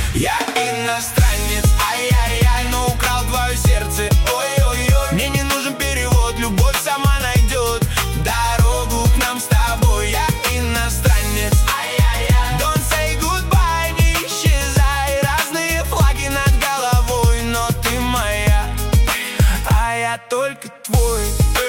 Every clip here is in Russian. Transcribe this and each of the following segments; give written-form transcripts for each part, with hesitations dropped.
Я иностранец, ай-яй-яй, но украл твое сердце, ой-ой-ой. Мне не нужен перевод, любовь сама найдет дорогу к нам с тобой. Я иностранец, ай-яй-яй, don't say goodbye, не исчезай. Разные флаги над головой, но ты моя, а я только твой.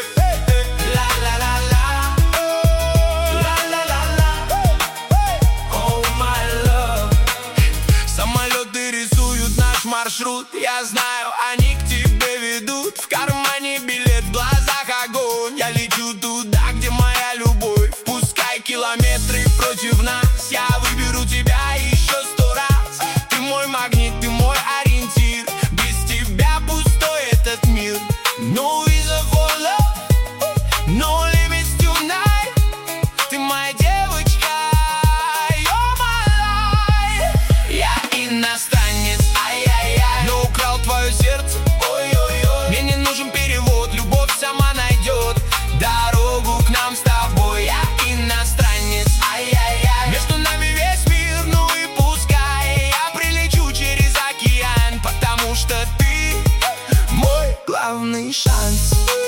Маршрут, я знаю, они к тебе ведут. В кармане билет, в глазах огонь. Я лечу туда, где моя любовь. Пускай километры против нас, я выберу тебя еще 100 раз. Ты мой магнит, ты мой ориентир. Без тебя пустой этот мир. No reason for love, no limits tonight. Ты моя девочка, you're my life. Я иностранец, но украл твое сердце, ой-ой-ой. Мне не нужен перевод, любовь сама найдет дорогу к нам с тобой. Я иностранец, ай-яй-яй, между нами весь мир, ну и пускай. Я прилечу через океан, потому что ты мой главный шанс.